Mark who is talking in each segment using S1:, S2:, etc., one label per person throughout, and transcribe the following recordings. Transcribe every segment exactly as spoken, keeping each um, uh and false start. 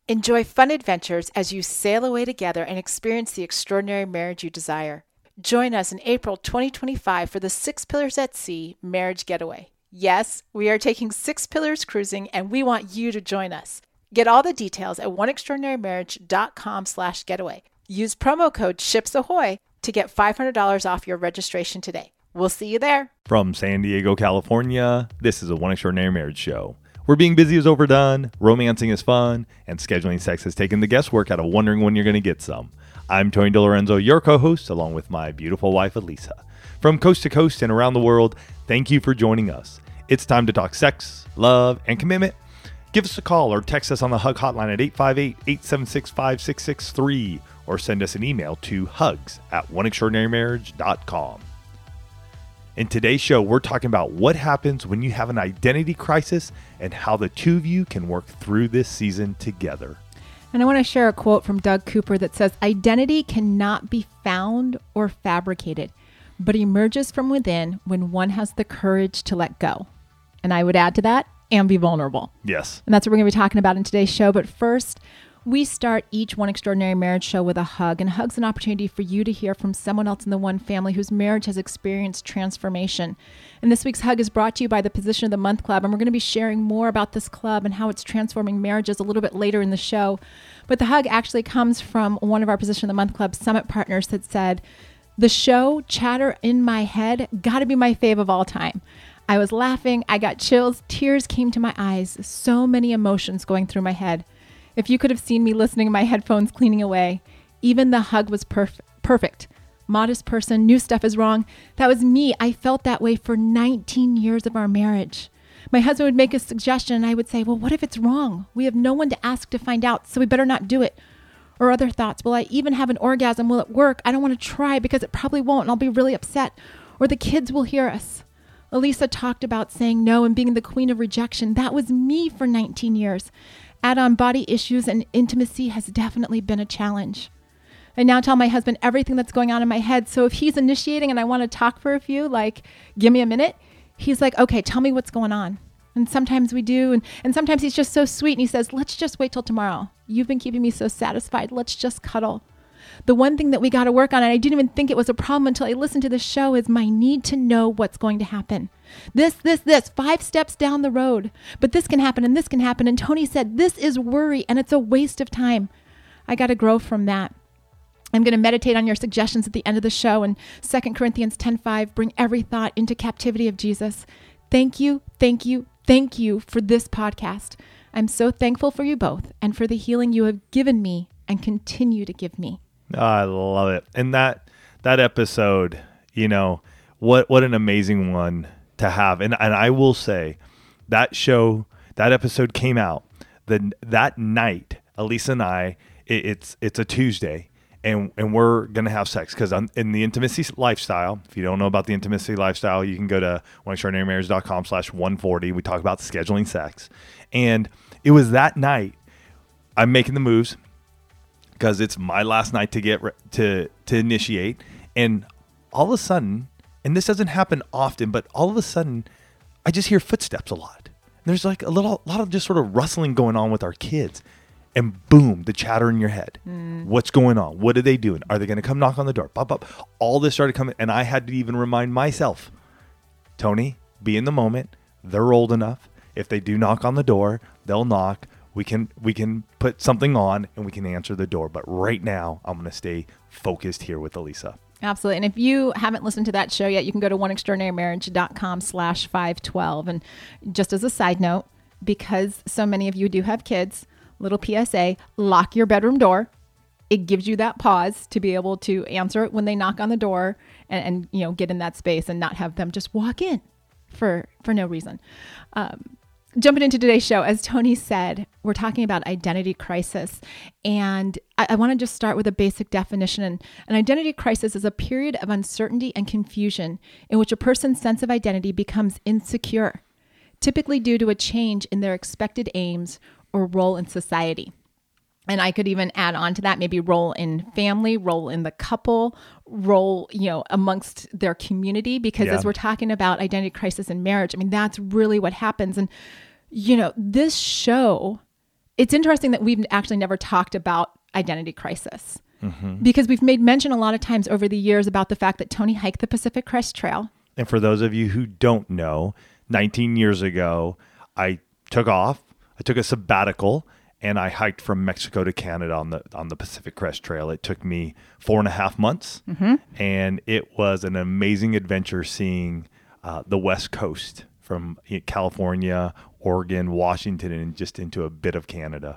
S1: Enjoy fun adventures as you sail away together and experience the extraordinary marriage you desire. Join us in April twenty twenty-five for the Six Pillars at Sea Marriage Getaway. Yes, we are taking Six Pillars cruising, and we want you to join us. Get all the details at oneextraordinarymarriage.com slash getaway. Use promo code SHIPSAHOY to get five hundred dollars off your registration today. We'll see you there.
S2: From San Diego, California, this is a One Extraordinary Marriage show. Where being busy is overdone, romancing is fun, and scheduling sex has taken the guesswork out of wondering when you're going to get some. I'm Tony DiLorenzo, your co-host, along with my beautiful wife, Elisa. From coast to coast and around the world, thank you for joining us. It's time to talk sex, love, and commitment. Give us a call or text us on the Hug hotline at eight five eight, eight seven six, five six six three or send us an email to hugs at one extraordinary marriage dot com. In today's show, we're talking about what happens when you have an identity crisis and how the two of you can work through this season together.
S3: And I want to share a quote from Doug Cooper that says, "Identity cannot be found or fabricated, but emerges from within when one has the courage to let go." And I would add to that, and be vulnerable.
S2: Yes.
S3: And that's what we're going to be talking about in today's show. But first, we start each One Extraordinary Marriage show with a hug. And hug's an opportunity for you to hear from someone else in the one family whose marriage has experienced transformation. And this week's hug is brought to you by the Position of the Month Club. And we're going to be sharing more about this club and how it's transforming marriages a little bit later in the show. But the hug actually comes from one of our Position of the Month Club Summit partners that said, "The show Chatter in My Head got to be my fave of all time. I was laughing, I got chills, tears came to my eyes, so many emotions going through my head. If you could have seen me listening to my headphones cleaning away, even the hug was perf- perfect. Modest person, knew stuff is wrong. That was me. I felt that way for nineteen years of our marriage. My husband would make a suggestion and I would say, well, what if it's wrong? We have no one to ask to find out, so we better not do it. Or other thoughts, will I even have an orgasm? Will it work? I don't want to try because it probably won't and I'll be really upset. Or the kids will hear us. Elisa talked about saying no and being the queen of rejection. That was me for nineteen years. Add on body issues and intimacy has definitely been a challenge. I now tell my husband everything that's going on in my head. So if he's initiating and I want to talk for a few, like, give me a minute, he's like, okay, tell me what's going on. And sometimes we do. And, and sometimes he's just so sweet. And he says, let's just wait till tomorrow. You've been keeping me so satisfied. Let's just cuddle. The one thing that we got to work on, and I didn't even think it was a problem until I listened to the show, is my need to know what's going to happen. This, this, this, five steps down the road. But this can happen and this can happen. And Tony said, this is worry and it's a waste of time. I got to grow from that. I'm going to meditate on your suggestions at the end of the show. And Second Corinthians ten five, bring every thought into captivity of Jesus. Thank you, thank you, thank you for this podcast. I'm so thankful for you both and for the healing you have given me and continue to give me.
S2: Oh, I love it. And that that episode, you know, what what an amazing one to have. And and I will say that show, that episode came out the that night. Elisa and I, it, it's it's a Tuesday, and and we're gonna have sex because in the intimacy lifestyle. If you don't know about the intimacy lifestyle, you can go to one extraordinary marriage dot com slash one forty. We talk about scheduling sex, and it was that night. I'm making the moves, because it's my last night to get re- to to initiate, and all of a sudden, and this doesn't happen often, but all of a sudden, I just hear footsteps a lot. There's like a little lot of just sort of rustling going on with our kids, and boom, the chatter in your head. Mm. What's going on? What are they doing? Are they going to come knock on the door? Bop, bop. All this started coming, and I had to even remind myself, Tony, be in the moment. They're old enough. If they do knock on the door, they'll knock. We can we can put something on and we can answer the door. But right now, I'm going to stay focused here with Elisa.
S3: Absolutely. And if you haven't listened to that show yet, you can go to one extraordinary marriage dot com slash five twelve. And just as a side note, because so many of you do have kids, little P S A, lock your bedroom door. It gives you that pause to be able to answer it when they knock on the door and, and you know, get in that space and not have them just walk in for, for no reason. Um, Jumping into today's show, as Tony said, we're talking about identity crisis. And I, I want to just start with a basic definition. An identity crisis is a period of uncertainty and confusion in which a person's sense of identity becomes insecure, typically due to a change in their expected aims or role in society. And I could even add on to that, maybe role in family, role in the couple, role, you know, amongst their community, because yeah. as we're talking about identity crisis in marriage, I mean, that's really what happens. And, you know, this show it's interesting that we've actually never talked about identity crisis mm-hmm. because we've made mention a lot of times over the years about the fact that Tony hiked the Pacific Crest Trail.
S2: And for those of you who don't know, nineteen years ago, I took off, I took a sabbatical, and I hiked from Mexico to Canada on the on the Pacific Crest Trail. It took me four and a half months, mm-hmm. and it was an amazing adventure seeing uh, the West Coast from California, Oregon, Washington, and just into a bit of Canada.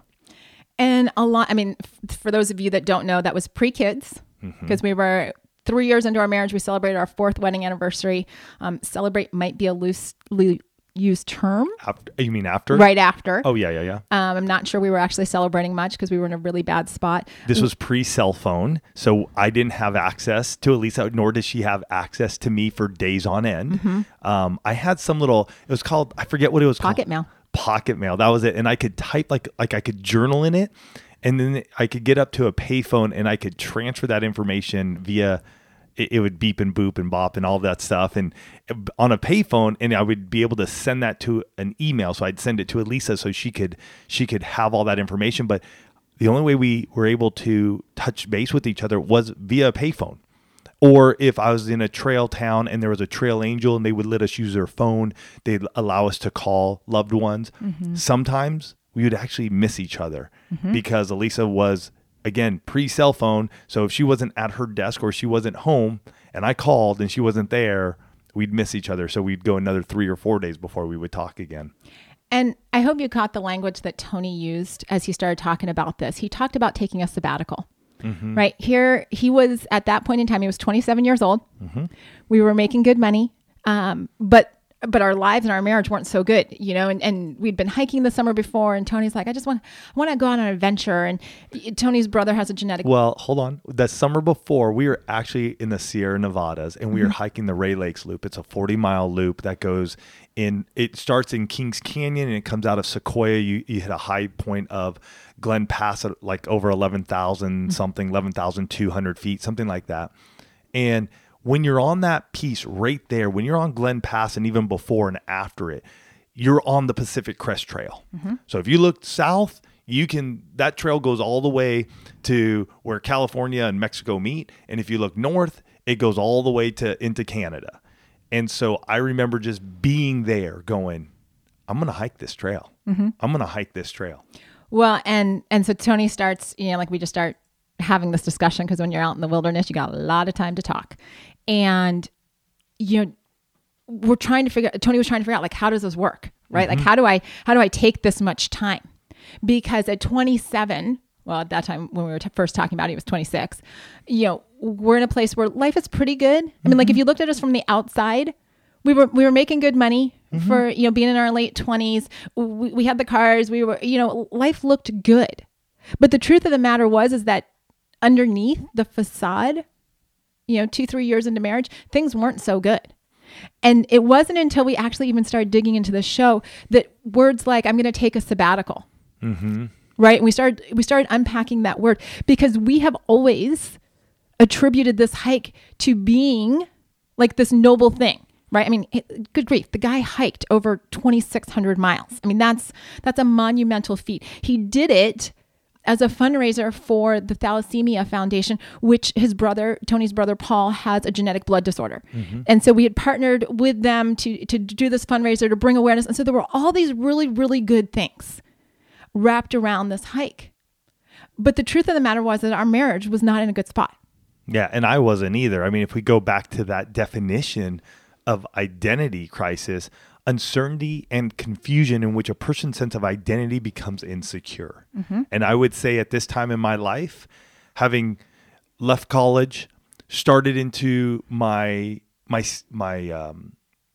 S3: And a lot, I mean, f- for those of you that don't know, that was pre-kids, because mm-hmm. we were three years into our marriage. We celebrated our fourth wedding anniversary. Um, celebrate might be a loosely used term.
S2: After, you mean after?
S3: Right after.
S2: Oh, yeah, yeah, yeah.
S3: Um, I'm not sure we were actually celebrating much because we were in a really bad spot.
S2: This was pre-cell phone, so I didn't have access to Elisa, nor did she have access to me for days on end. Mm-hmm. Um, I had some little, it was called, I forget what it was
S3: Pocket
S2: called.
S3: mail.
S2: Pocket mail. That was it. And I could type like, like I could journal in it, and then I could get up to a payphone and I could transfer that information via It, it would beep and boop and bop and all of that stuff, and on a payphone, and I would be able to send that to an email. So I'd send it to Elisa so she could she could have all that information. But the only way we were able to touch base with each other was via a payphone. Or if I was in a trail town and there was a trail angel and they would let us use their phone, they'd allow us to call loved ones. Mm-hmm. Sometimes we would actually miss each other mm-hmm. because Elisa was, again, pre-cell phone. So if she wasn't at her desk or she wasn't home and I called and she wasn't there, we'd miss each other. So we'd go another three or four days before we would talk again.
S3: And I hope you caught the language that Tony used as he started talking about this. He talked about taking a sabbatical, mm-hmm. right? Here, he was, at that point in time, he was twenty-seven years old. Mm-hmm. We were making good money, um, but but our lives and our marriage weren't so good, you know, and, and we'd been hiking the summer before, and Tony's like, I just want, I want to go on an adventure. And Tony's brother has a genetic.
S2: Well, hold on. The summer before, we were actually in the Sierra Nevadas, and we mm-hmm. were hiking the Ray Lakes Loop. It's a forty mile loop that goes in, it starts in Kings Canyon and it comes out of Sequoia. You, you hit a high point of Glen Pass at like over eleven thousand mm-hmm. something, eleven thousand two hundred feet, something like that. And when you're on that piece right there, when you're on Glen Pass and even before and after it, you're on the Pacific Crest Trail. Mm-hmm. So if you look south, you can, that trail goes all the way to where California and Mexico meet. And if you look north, it goes all the way to into Canada. And so I remember just being there going, I'm going to hike this trail. Mm-hmm. I'm going to hike this trail.
S3: Well, and, and so Tony starts, you know, like we just start having this discussion because when you're out in the wilderness, you got a lot of time to talk. And, you know, we're trying to figure, Tony was trying to figure out, like, how does this work? Right? Mm-hmm. Like, how do I, how do I take this much time? Because at twenty-seven, well, at that time when we were t- first talking about it, it was twenty-six, you know, we're in a place where life is pretty good. I mm-hmm. mean, like if you looked at us from the outside, we were, we were making good money mm-hmm. for, you know, being in our late twenties. We, we had the cars, we were, you know, life looked good. But the truth of the matter was, is that underneath the facade, you know, two, three years into marriage, things weren't so good. And it wasn't until we actually even started digging into the show that words like, I'm going to take a sabbatical, mm-hmm. right? And we started, we started unpacking that word because we have always attributed this hike to being like this noble thing, right? I mean, it, good grief, the guy hiked over twenty-six hundred miles. I mean, that's, that's a monumental feat. He did it as a fundraiser for the Thalassemia Foundation, which his brother, Tony's brother, Paul, has a genetic blood disorder. Mm-hmm. And so we had partnered with them to, to do this fundraiser to bring awareness. And so there were all these really, really good things wrapped around this hike. But the truth of the matter was that our marriage was not in a good spot.
S2: Yeah, and I wasn't either. I mean, if we go back to that definition of identity crisis, uncertainty and confusion in which a person's sense of identity becomes insecure. Mm-hmm. And I would say at this time in my life, having left college, started into my my my um,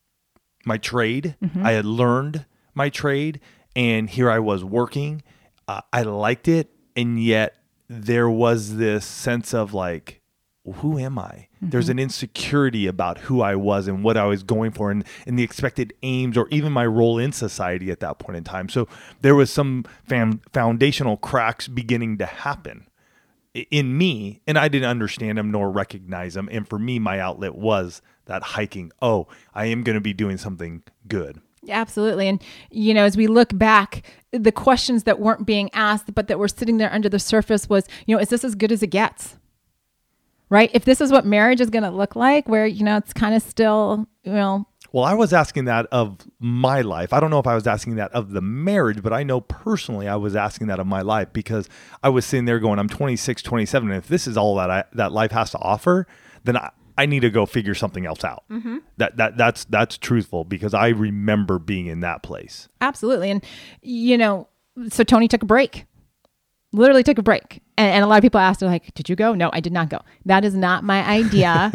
S2: my trade, mm-hmm. I had learned my trade, and here I was working. Uh, I liked it, and yet there was this sense of like, who am I? Mm-hmm. There's an insecurity about who I was and what I was going for and, and the expected aims or even my role in society at that point in time. So there was some fam- foundational cracks beginning to happen in me, and I didn't understand them nor recognize them. And for me, my outlet was that hiking. Oh, I am going to be doing something good.
S3: Absolutely. And, you know, as we look back, the questions that weren't being asked, but that were sitting there under the surface was, you know, is this as good as it gets? Right? If this is what marriage is going to look like, where, you know, it's kind of still, you know.
S2: Well, I was asking that of my life. I don't know if I was asking that of the marriage, but I know personally I was asking that of my life, because I was sitting there going, I'm twenty-six, twenty-seven. And if this is all that I, that life has to offer, then I, I need to go figure something else out. Mm-hmm. That that that's that's truthful, because I remember being in that place.
S3: Absolutely. And, you know, so Tony took a break, literally took a break. And, and a lot of people asked, like, did you go? No, I did not go. That is not my idea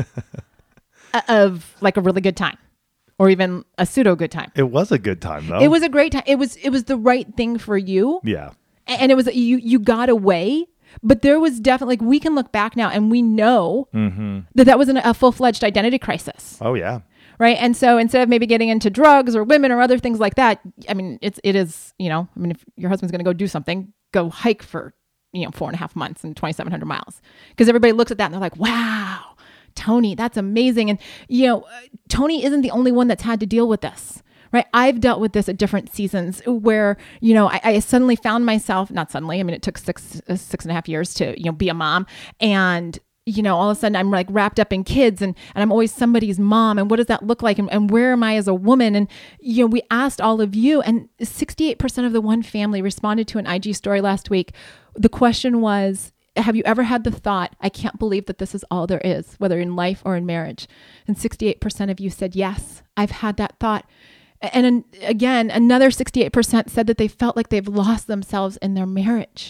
S3: of like a really good time, or even a pseudo good time.
S2: It was a good time, though.
S3: It was a great time. It was it was the right thing for you.
S2: Yeah.
S3: And it was, you you got away. But there was definitely, like, we can look back now and we know mm-hmm. that that was an, a full-fledged identity crisis.
S2: Oh, yeah.
S3: Right. And so instead of maybe getting into drugs or women or other things like that, I mean, it's, it is, you know, I mean, if your husband's going to go do something, go hike for, you know, four and a half months and twenty-seven hundred miles. Because everybody looks at that and they're like, wow, Tony, that's amazing. And, you know, Tony isn't the only one that's had to deal with this. Right. I've dealt with this at different seasons where, you know, I, I suddenly found myself, not suddenly, I mean, it took six, uh, six and a half years to, you know, be a mom. And, you know, all of a sudden I'm like wrapped up in kids, and, and I'm always somebody's mom. And what does that look like? And, and where am I as a woman? And, you know, we asked all of you, and sixty-eight percent of the one family responded to an I G story last week. The question was, have you ever had the thought, I can't believe that this is all there is, whether in life or in marriage? And sixty-eight percent of you said, yes, I've had that thought. And again, another sixty-eight percent said that they felt like they've lost themselves in their marriage.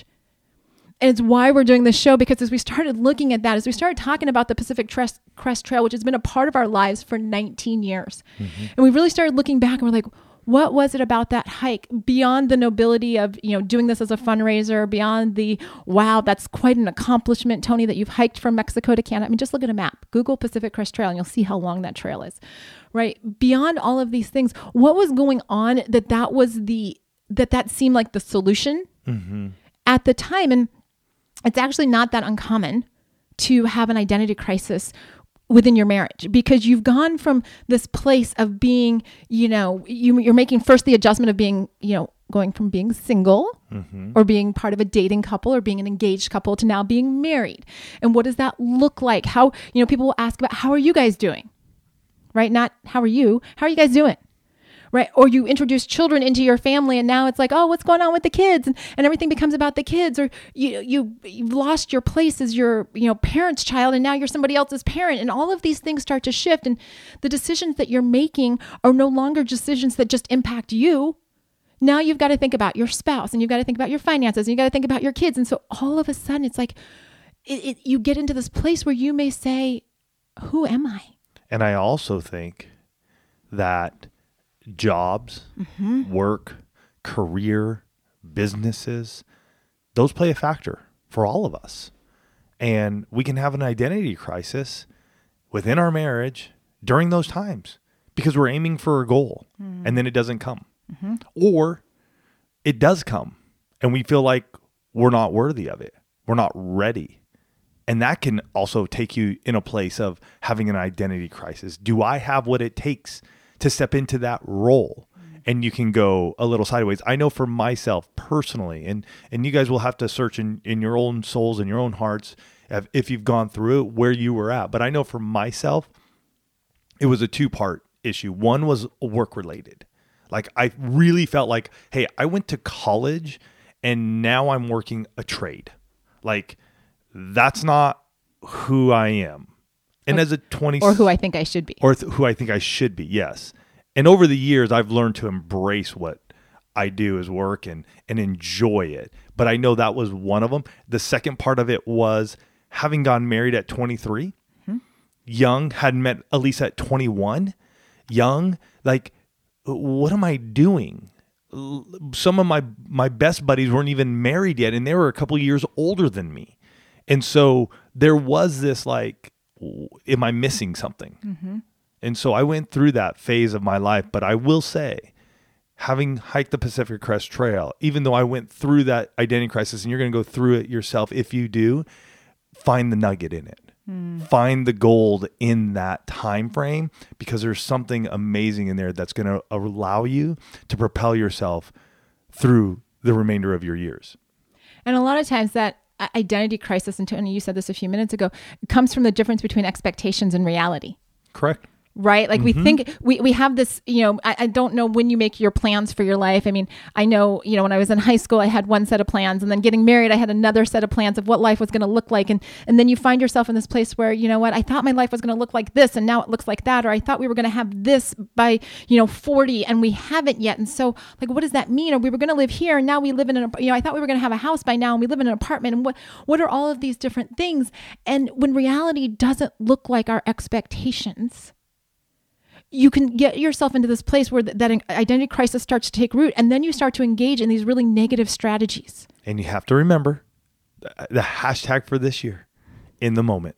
S3: And it's why we're doing this show, because as we started looking at that, as we started talking about the Pacific Crest Trail, which has been a part of our lives for nineteen years, mm-hmm. and we really started looking back and we're like, what was it about that hike, beyond the nobility of, you know, doing this as a fundraiser, beyond the, wow, that's quite an accomplishment, Tony, that you've hiked from Mexico to Canada. I mean, just look at a map, Google Pacific Crest Trail, and you'll see how long that trail is, right? Beyond all of these things, what was going on that that was the, that that seemed like the solution mm-hmm. at the time? And it's actually not that uncommon to have an identity crisis within your marriage, because you've gone from this place of being, you know, you, you're making first the adjustment of being, you know, going from being single mm-hmm. or being part of a dating couple or being an engaged couple to now being married. And what does that look like? How, you know, people will ask about, how are you guys doing? Right? Not how are you? How are you guys doing? Right? Or you introduce children into your family, and now it's like, oh, what's going on with the kids? And, and everything becomes about the kids. Or you, you, you've lost your place as your, you know, parent's child, and now you're somebody else's parent. And all of these things start to shift. And the decisions that you're making are no longer decisions that just impact you. Now you've got to think about your spouse, and you've got to think about your finances, and you've got to think about your kids. And so all of a sudden it's like, it, it, you get into this place where you may say, who am I?
S2: And I also think that jobs, mm-hmm. work, career, businesses, those play a factor for all of us. And we can have an identity crisis within our marriage during those times because we're aiming for a goal mm-hmm. and then it doesn't come. Mm-hmm. Or it does come and we feel like we're not worthy of it. We're not ready. And that can also take you in a place of having an identity crisis. Do I have what it takes to step into that role? And you can go a little sideways. I know for myself personally, and and you guys will have to search in, in your own souls and your own hearts if, if you've gone through it, where you were at. But I know for myself, it was a two-part issue. One was work-related. Like I really felt like, hey, I went to college and now I'm working a trade. Like that's not who I am. And
S3: or,
S2: as a twenty
S3: or who I think I should be.
S2: Or th- who I think I should be, yes. And over the years, I've learned to embrace what I do as work and, and enjoy it. But I know that was one of them. The second part of it was having gotten married at twenty-three, mm-hmm. young, hadn't met Elisa at twenty-one, young, like, what am I doing? Some of my, my best buddies weren't even married yet, and they were a couple years older than me. And so there was this like, am I missing something? Mm-hmm. And so I went through that phase of my life, but I will say, having hiked the Pacific Crest Trail, even though I went through that identity crisis, and you're going to go through it yourself, if you do, find the nugget in it. Mm. Find the gold in that time frame, because there's something amazing in there that's going to allow you to propel yourself through the remainder of your years.
S3: And a lot of times that identity crisis, and Tony, you said this a few minutes ago, comes from the difference between expectations and reality.
S2: Correct.
S3: Right? Like mm-hmm. we think we, we have this, you know, I, I don't know when you make your plans for your life. I mean, I know, you know, when I was in high school, I had one set of plans, and then getting married, I had another set of plans of what life was going to look like. And, and then you find yourself in this place where, you know what, I thought my life was going to look like this, and now it looks like that. Or I thought we were going to have this by, you know, forty, and we haven't yet. And so like, what does that mean? Or we were going to live here, and now we live in an, you know, I thought we were going to have a house by now, and we live in an apartment. And what, what are all of these different things? And when reality doesn't look like our expectations, you can get yourself into this place where th- that identity crisis starts to take root, and then you start to engage in these really negative strategies.
S2: And you have to remember the, the hashtag for this year, in the moment.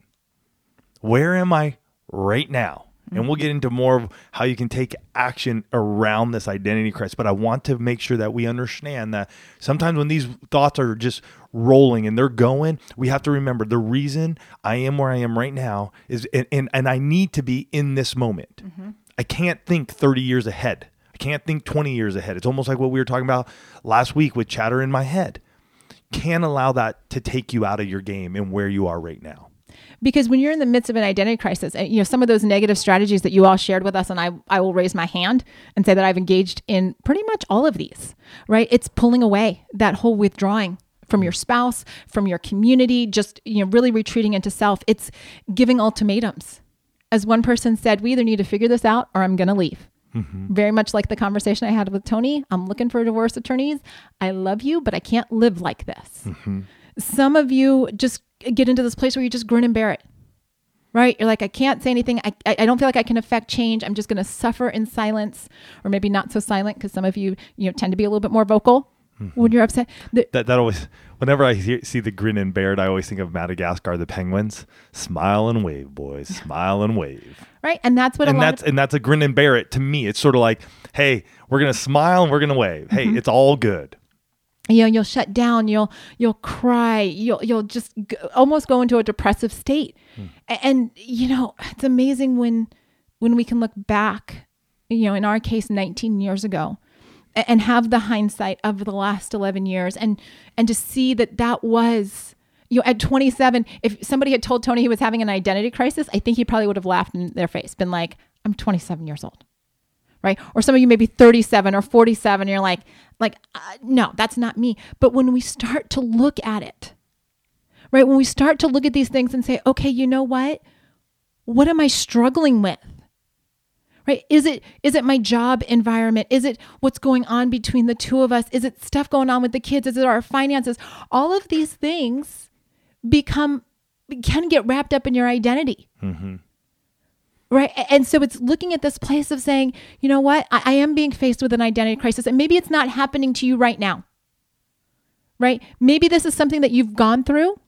S2: Where am I right now? Mm-hmm. And we'll get into more of how you can take action around this identity crisis. But I want to make sure that we understand that sometimes when these thoughts are just rolling and they're going, we have to remember the reason I am where I am right now is, and, and, and I need to be in this moment. Mm-hmm. I can't think thirty years ahead. I can't think twenty years ahead. It's almost like what we were talking about last week with chatter in my head. Can't allow that to take you out of your game and where you are right now.
S3: Because when you're in the midst of an identity crisis, you know, some of those negative strategies that you all shared with us, and I, I will raise my hand and say that I've engaged in pretty much all of these, right? It's pulling away, that whole withdrawing from your spouse, from your community, just, you know, really retreating into self. It's giving ultimatums. As one person said, we either need to figure this out or I'm going to leave. Mm-hmm. Very much like the conversation I had with Tony. I'm looking for divorce attorneys. I love you, but I can't live like this. Mm-hmm. Some of you just get into this place where you just grin and bear it, right? You're like, I can't say anything. I, I don't feel like I can affect change. I'm just going to suffer in silence, or maybe not so silent, because some of you, you know, tend to be a little bit more vocal. Mm-hmm. When you're upset. The,
S2: that that always, whenever I hear, see the grin and bear it, I always think of Madagascar, the penguins. Smile and wave, boys. Smile and wave.
S3: Right. And that's what
S2: and
S3: a lot
S2: that's
S3: of,
S2: and that's a grin and bear it to me. It's sort of like, hey, we're gonna smile and we're gonna wave. Hey, mm-hmm. It's all good.
S3: You know, you'll shut down, you'll you'll cry, you'll you'll just g- almost go into a depressive state. Mm. And, and you know, it's amazing when when we can look back, you know, in our case nineteen years ago, and have the hindsight of the last eleven years, and and to see that that was, you know, at twenty-seven, if somebody had told Tony he was having an identity crisis, I think he probably would have laughed in their face, been like, I'm twenty-seven years old, right? Or some of you may be thirty-seven or forty-seven, and you're like, like, uh, no, that's not me. But when we start to look at it, right? When we start to look at these things and say, okay, you know what? What am I struggling with? Right? Is it is it my job environment? Is it what's going on between the two of us? Is it stuff going on with the kids? Is it our finances? All of these things become can get wrapped up in your identity. Mm-hmm. Right? And so it's looking at this place of saying, you know what? I, I am being faced with an identity crisis, and maybe it's not happening to you right now. Right? Maybe this is something that you've gone through.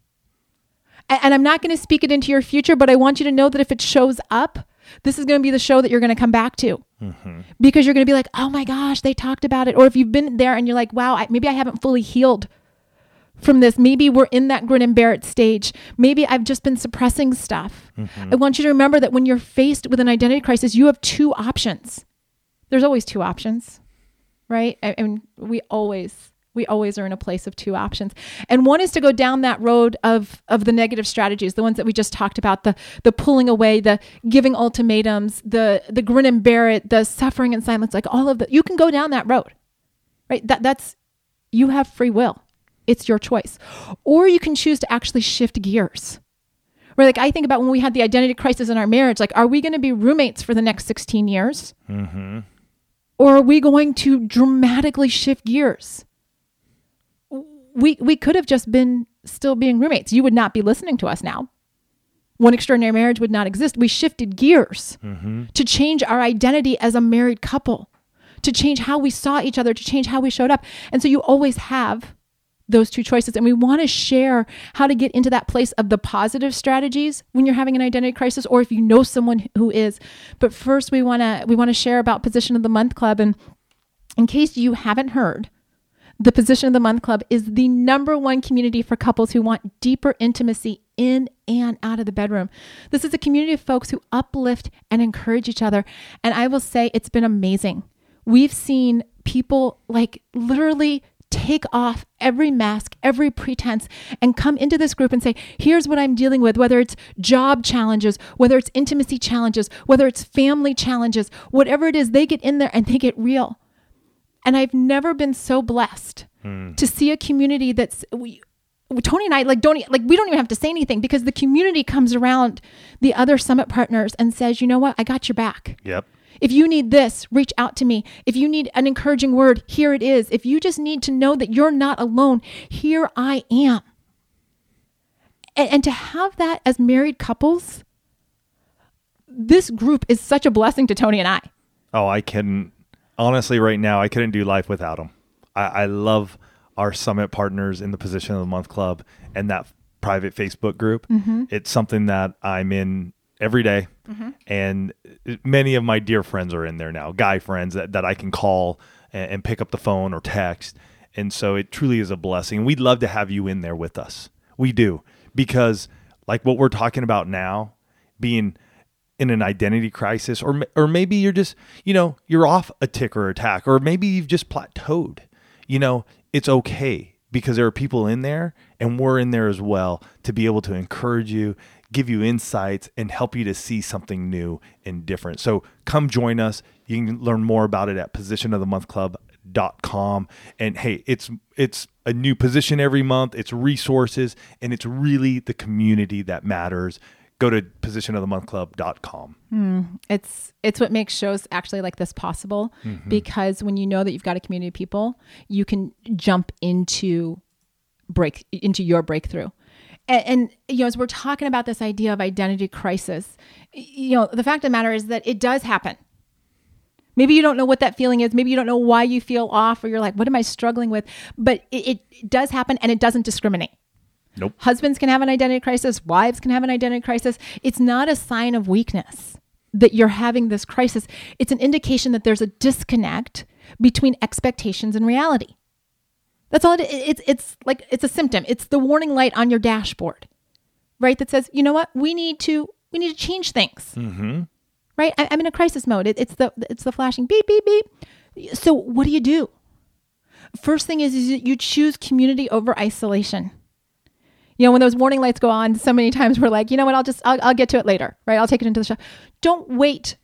S3: And, and I'm not going to speak it into your future, but I want you to know that if it shows up, this is going to be the show that you're going to come back to, mm-hmm. because you're going to be like, oh my gosh, they talked about it. Or if you've been there and you're like, wow, I, maybe I haven't fully healed from this. Maybe we're in that grin and bear it stage. Maybe I've just been suppressing stuff. Mm-hmm. I want you to remember that when you're faced with an identity crisis, you have two options. There's always two options, right? I, I mean, we always... We always are in a place of two options. And one is to go down that road of, of the negative strategies, the ones that we just talked about, the the pulling away, the giving ultimatums, the the grin and bear it, the suffering in silence, like all of that. You can go down that road, right? That that's, you have free will. It's your choice. Or you can choose to actually shift gears. Right? Like I think about when we had the identity crisis in our marriage, like, are we going to be roommates for the next sixteen years? Mm-hmm. Or are we going to dramatically shift gears? We we could have just been still being roommates. You would not be listening to us now. One Extraordinary Marriage would not exist. We shifted gears mm-hmm. to change our identity as a married couple, to change how we saw each other, to change how we showed up. And so you always have those two choices. And we want to share how to get into that place of the positive strategies when you're having an identity crisis, or if you know someone who is. But first, we want to we want to share about Position of the Month Club. And in case you haven't heard, the Position of the Month Club is the number one community for couples who want deeper intimacy in and out of the bedroom. This is a community of folks who uplift and encourage each other. And I will say it's been amazing. We've seen people like literally take off every mask, every pretense, and come into this group and say, here's what I'm dealing with, whether it's job challenges, whether it's intimacy challenges, whether it's family challenges, whatever it is, they get in there and they get real. And I've never been so blessed mm. to see a community that's, we, Tony and I like don't like we don't even have to say anything because the community comes around the other summit partners and says, you know what, I got your back.
S2: Yep.
S3: If you need this, reach out to me. If you need an encouraging word, here it is. If you just need to know that you're not alone, here I am. And, and to have that as married couples, this group is such a blessing to Tony and I.
S2: Oh, I couldn't, honestly, right now, I couldn't do life without them. I, I love our summit partners in the Position of the Month Club and that private Facebook group. Mm-hmm. It's something that I'm in every day. Mm-hmm. And many of my dear friends are in there now, guy friends that, that I can call and, and pick up the phone or text. And so it truly is a blessing. We'd love to have you in there with us. We do. Because like what we're talking about now, being in an identity crisis, or or maybe you're just, you know, you're off a tick or attack, or maybe you've just plateaued. You know, it's okay because there are people in there and we're in there as well to be able to encourage you, give you insights, and help you to see something new and different. So come join us. You can learn more about it at position of the month club dot com. And hey, it's it's a new position every month. It's resources, and it's really the community that matters. Go to position of the month club dot com.
S3: Mm, it's it's what makes shows actually like this possible, mm-hmm. because when you know that you've got a community of people, you can jump into break into your breakthrough. And, and you know, as we're talking about this idea of identity crisis, you know, the fact of the matter is that it does happen. Maybe you don't know what that feeling is. Maybe you don't know why you feel off, or you're like, what am I struggling with? But it, it does happen, and it doesn't discriminate.
S2: Nope.
S3: Husbands can have an identity crisis. Wives can have an identity crisis. It's not a sign of weakness that you're having this crisis. It's an indication that there's a disconnect between expectations and reality. That's all it is. It's, it's like, it's a symptom. It's the warning light on your dashboard, right? That says, you know what? We need to, we need to change things,
S2: mm-hmm.
S3: right? I, I'm in a crisis mode. It, it's the, it's the flashing beep, beep, beep. So what do you do? First thing is, is you choose community over isolation. You know, when those warning lights go on, so many times we're like, you know what, I'll just, I'll, I'll get to it later, right? I'll take it into the show. Don't wait.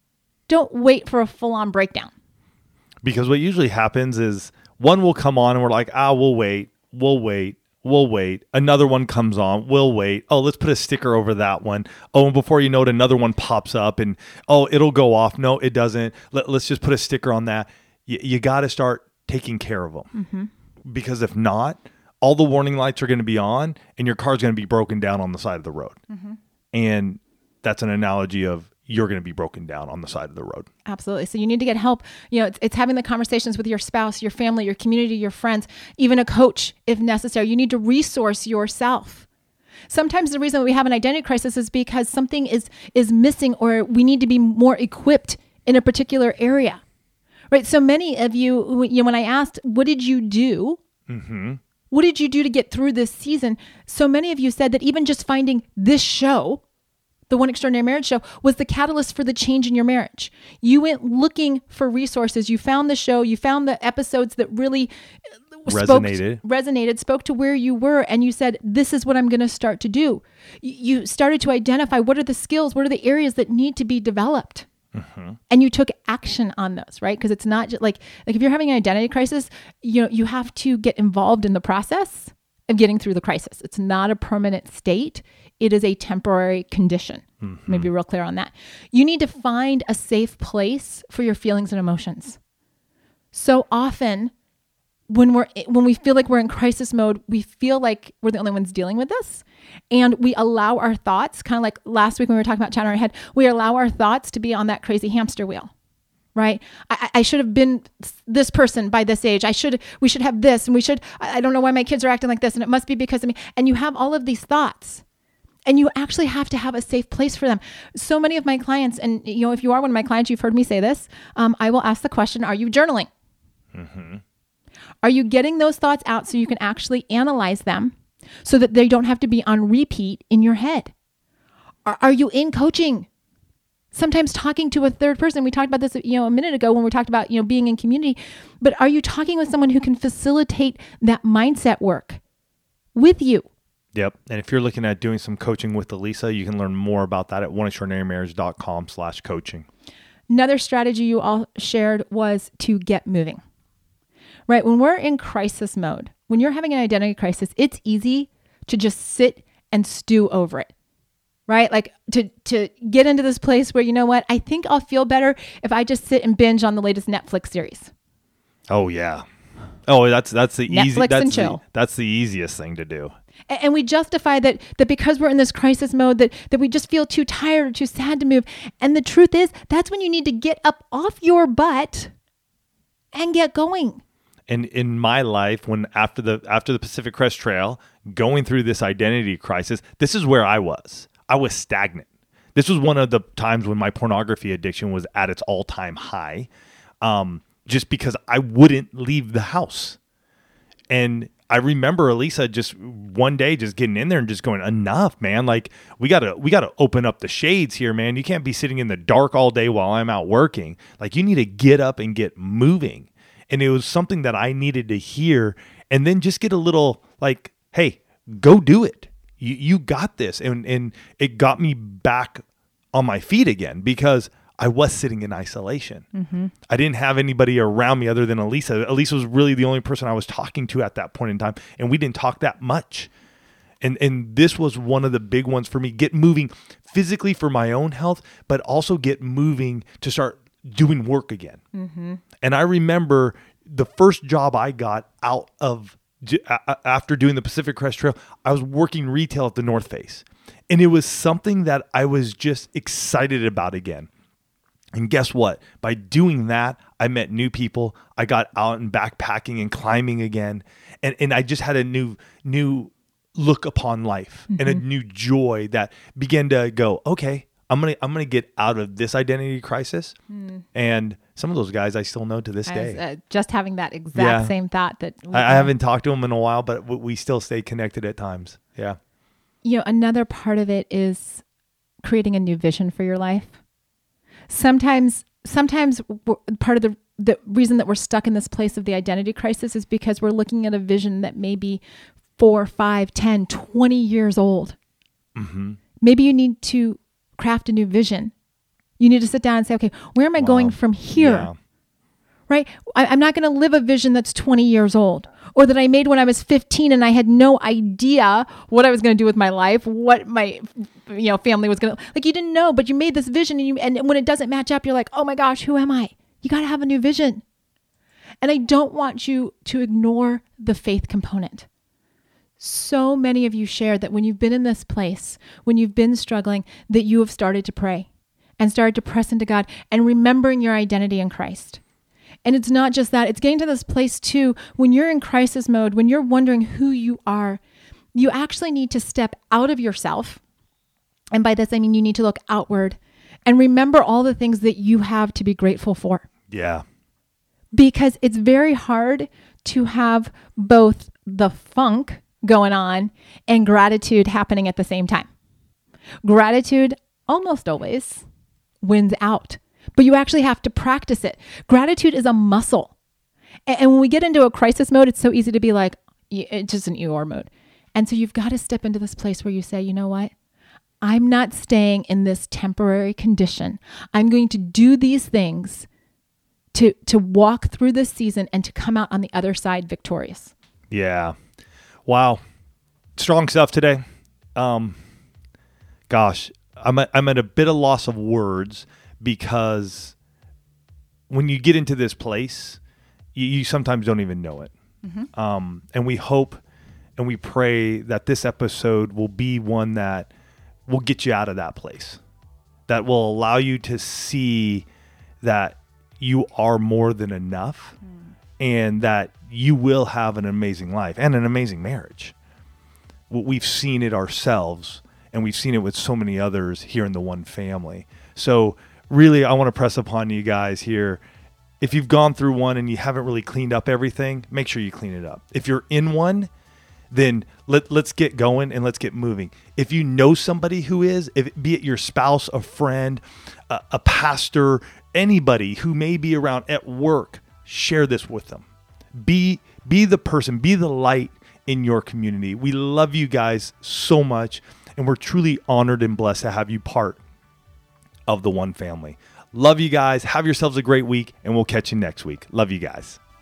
S3: Don't wait for a full-on breakdown.
S2: Because what usually happens is one will come on and we're like, ah, we'll wait, we'll wait, we'll wait. Another one comes on, we'll wait. Oh, let's put a sticker over that one. Oh, and before you know it, another one pops up and, oh, it'll go off. No, it doesn't. Let, let's just put a sticker on that. You, you got to start taking care of them. Mm-hmm. Because if not, all the warning lights are going to be on and your car's going to be broken down on the side of the road. Mm-hmm. And that's an analogy of you're going to be broken down on the side of the road.
S3: Absolutely. So you need to get help. You know, it's, it's having the conversations with your spouse, your family, your community, your friends, even a coach if necessary. You need to resource yourself. Sometimes the reason we have an identity crisis is because something is, is missing, or we need to be more equipped in a particular area, right? So many of you, you know, when I asked, what did you do? Mm-hmm. What did you do to get through this season? So many of you said that even just finding this show, the One Extraordinary Marriage Show, was the catalyst for the change in your marriage. You went looking for resources. You found the show. You found the episodes that really
S2: resonated,
S3: spoke, resonated, spoke to where you were. And you said, this is what I'm going to start to do. You started to identify what are the skills, what are the areas that need to be developed. Mm-hmm. And you took action on those, right? Because it's not just like, like if you're having an identity crisis, you know, you have to get involved in the process of getting through the crisis. It's not a permanent state. It is a temporary condition. Mm-hmm. Maybe real clear on that. You need to find a safe place for your feelings and emotions. So often when we're, when we feel like we're in crisis mode, we feel like we're the only ones dealing with this. And we allow our thoughts, kind of like last week when we were talking about chatting our head, we allow our thoughts to be on that crazy hamster wheel, right? I, I should have been this person by this age. I should, we should have this, and we should, I don't know why my kids are acting like this, and it must be because of me. And you have all of these thoughts, and you actually have to have a safe place for them. So many of my clients, and you know, if you are one of my clients, you've heard me say this, um, I will ask the question, are you journaling? Mm-hmm. Are you getting those thoughts out so you can actually analyze them so that they don't have to be on repeat in your head? Are, are you in coaching? Sometimes talking to a third person. We talked about this, you know, a minute ago when we talked about, you know, being in community, but are you talking with someone who can facilitate that mindset work with you?
S2: Yep. And if you're looking at doing some coaching with Elisa, you can learn more about that at one extraordinary marriage dot com slash coaching.
S3: Another strategy you all shared was to get moving, right? When we're in crisis mode, when you're having an identity crisis, it's easy to just sit and stew over it, right? Like to, to get into this place where, you know what, I think I'll feel better if I just sit and binge on the latest Netflix series.
S2: Oh yeah. Oh, that's, that's the easy,
S3: Netflix
S2: that's
S3: and
S2: the,
S3: chill.
S2: that's the easiest thing to do.
S3: And we justify that that because we're in this crisis mode, that, that we just feel too tired or too sad to move. And the truth is, that's when you need to get up off your butt and get going.
S2: And in my life, when after the after the Pacific Crest Trail, going through this identity crisis, this is where I was. I was stagnant. This was one of the times when my pornography addiction was at its all-time high, um, just because I wouldn't leave the house. And I remember Elisa just one day just getting in there and just going, enough, man. Like we gotta, we gotta open up the shades here, man. You can't be sitting in the dark all day while I'm out working. Like you need to get up and get moving. And it was something that I needed to hear, and then just get a little like, hey, go do it. You, you got this. And, and it got me back on my feet again because I was sitting in isolation. Mm-hmm. I didn't have anybody around me other than Elisa. Elisa was really the only person I was talking to at that point in time, and we didn't talk that much. And and this was one of the big ones for me. Get moving physically for my own health, but also get moving to start doing work again. Mm-hmm. And I remember the first job I got out of after doing the Pacific Crest Trail, I was working retail at the North Face. And it was something that I was just excited about again. And guess what? By doing that, I met new people. I got out and backpacking and climbing again. And and I just had a new new look upon life, mm-hmm. and a new joy that began to go, okay, I'm going to I'm going to get out of this identity crisis. Mm. And some of those guys I still know to this
S3: I
S2: day.
S3: was, uh, just having that exact
S2: yeah.
S3: same thought that we,
S2: I, I haven't talked to them in a while, but we still stay connected at times. Yeah.
S3: You know, another part of it is creating a new vision for your life. Sometimes, sometimes part of the, the reason that we're stuck in this place of the identity crisis is because we're looking at a vision that may be four, five, ten, twenty years old. Mm-hmm. Maybe you need to craft a new vision. You need to sit down and say, okay, where am I wow. going from here? Yeah. Right? I, I'm not going to live a vision that's twenty years old, or that I made when I was fifteen and I had no idea what I was going to do with my life, what my you know family was going to, like you didn't know, but you made this vision, and you and when it doesn't match up, you're like, oh my gosh, who am I? You got to have a new vision. And I don't want you to ignore the faith component. So many of you shared that when you've been in this place, when you've been struggling, that you have started to pray and started to press into God and remembering your identity in Christ. And it's not just that, it's getting to this place too, when you're in crisis mode, when you're wondering who you are, you actually need to step out of yourself. And by this, I mean, you need to look outward and remember all the things that you have to be grateful for.
S2: Yeah.
S3: Because it's very hard to have both the funk going on and gratitude happening at the same time. Gratitude almost always wins out. But you actually have to practice it. Gratitude is a muscle. And when we get into a crisis mode, it's so easy to be like, it's just an Eeyore mode. And so you've got to step into this place where you say, you know what? I'm not staying in this temporary condition. I'm going to do these things to, to walk through this season and to come out on the other side victorious.
S2: Yeah. Wow. Strong stuff today. Um, gosh, I'm at, I'm at a bit of loss of words, because when you get into this place, you, you sometimes don't even know it. Mm-hmm. Um, and we hope and we pray that this episode will be one that will get you out of that place, that will allow you to see that you are more than enough, mm. and that you will have an amazing life and an amazing marriage. We've seen it ourselves, and we've seen it with so many others here in the One Family. So really, I want to press upon you guys here. If you've gone through one and you haven't really cleaned up everything, make sure you clean it up. If you're in one, then let, let's get going and let's get moving. If you know somebody who is, if it, be it your spouse, a friend, a, a pastor, anybody who may be around at work, share this with them. Be, be the person, be the light in your community. We love you guys so much, and we're truly honored and blessed to have you part of the One Family. Love you guys. Have yourselves a great week, and we'll catch you next week. Love you guys.